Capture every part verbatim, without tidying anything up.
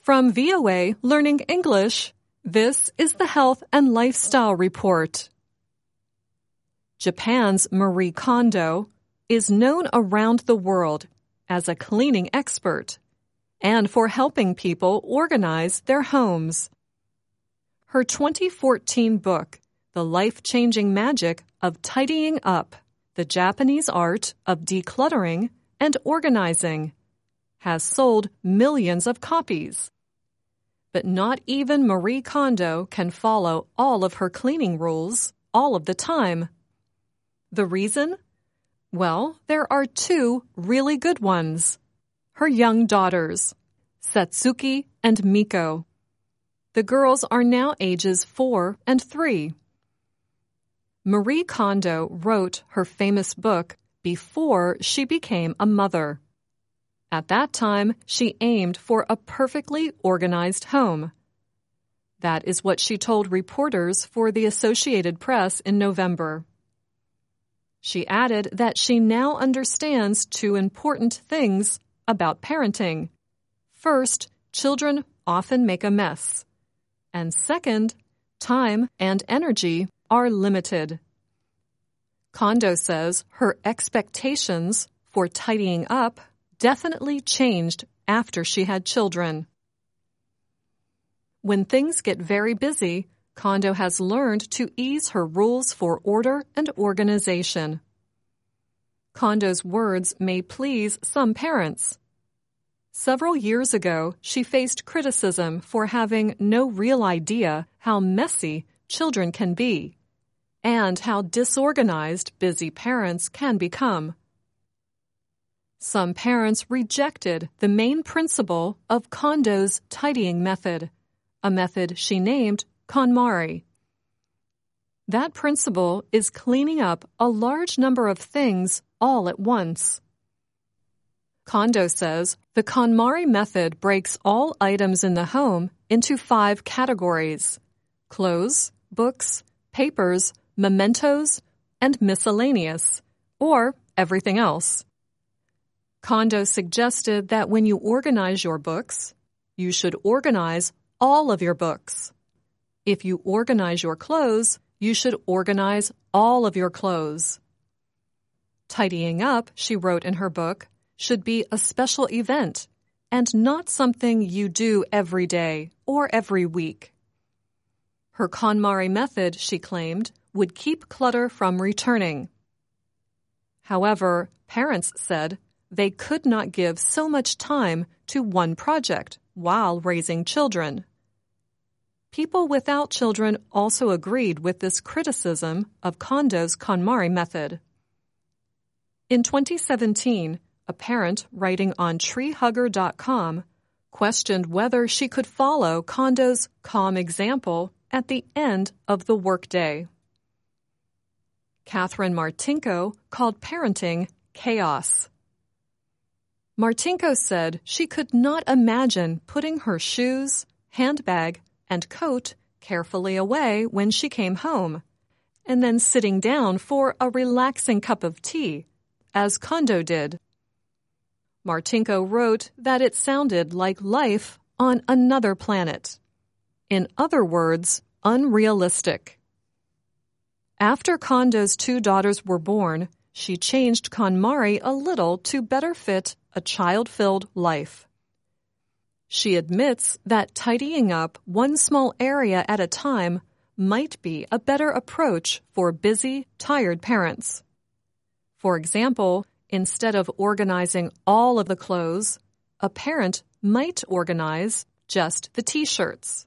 From V O A Learning English, this is the Health and Lifestyle Report. Japan's Marie Kondo is known around the world as a cleaning expert and for helping people organize their homes. Her twenty fourteen book, The Life-Changing Magic of Tidying Up, the Japanese Art of Decluttering and Organizing, has sold millions of copies. But not even Marie Kondo can follow all of her cleaning rules all of the time. The reason? Well, there are two really good ones. Her young daughters, Satsuki and Miko. The girls are now ages four and three. Marie Kondo wrote her famous book before she became a mother. At that time, she aimed for a perfectly organized home. That is what she told reporters for the Associated Press in November. She added that she now understands two important things about parenting. First, children often make a mess. And second, time and energy are limited. Kondo says her expectations for tidying up definitely changed after she had children. When things get very busy, Kondo has learned to ease her rules for order and organization. Kondo's words may please some parents. Several years ago, she faced criticism for having no real idea how messy children can be and how disorganized busy parents can become. Some parents rejected the main principle of Kondo's tidying method, a method she named KonMari. That principle is cleaning up a large number of things all at once. Kondo says the KonMari method breaks all items in the home into five categories: clothes, books, papers, mementos, and miscellaneous, or everything else. Kondo suggested that when you organize your books, you should organize all of your books. If you organize your clothes, you should organize all of your clothes. Tidying up, she wrote in her book, should be a special event and not something you do every day or every week. Her KonMari method, she claimed, would keep clutter from returning. However, parents said they could not give so much time to one project while raising children. People without children also agreed with this criticism of Kondo's KonMari method. In twenty seventeen, a parent writing on tree hugger dot com questioned whether she could follow Kondo's calm example at the end of the workday. Catherine Martinko called parenting chaos. Martinko said she could not imagine putting her shoes, handbag, and coat carefully away when she came home, and then sitting down for a relaxing cup of tea, as Kondo did. Martinko wrote that it sounded like life on another planet. In other words, unrealistic. After Kondo's two daughters were born, she changed KonMari a little to better fit a child-filled life. She admits that tidying up one small area at a time might be a better approach for busy, tired parents. For example, instead of organizing all of the clothes, a parent might organize just the t-shirts.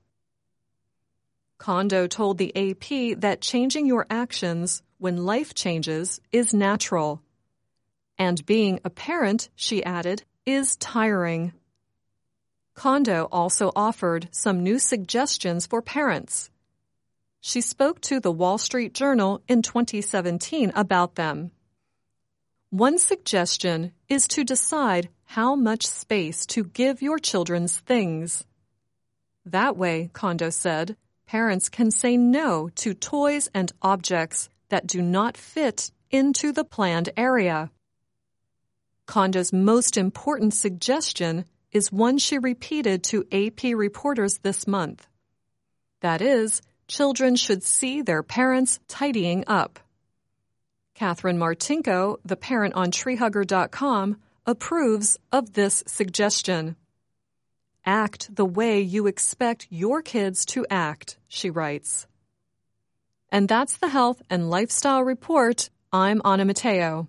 Kondo told the A P that changing your actions when life changes is natural. And being a parent, she added, is tiring. Kondo also offered some new suggestions for parents. She spoke to the Wall Street Journal in twenty seventeen about them. One suggestion is to decide how much space to give your children's things. That way, Kondo said, parents can say no to toys and objects that do not fit into the planned area. Kondo's most important suggestion is one she repeated to A P reporters this month. That is, children should see their parents tidying up. Catherine Martinko, the parent on tree hugger dot com, approves of this suggestion. Act the way you expect your kids to act, she writes. And that's the Health and Lifestyle Report. I'm Anna Matteo.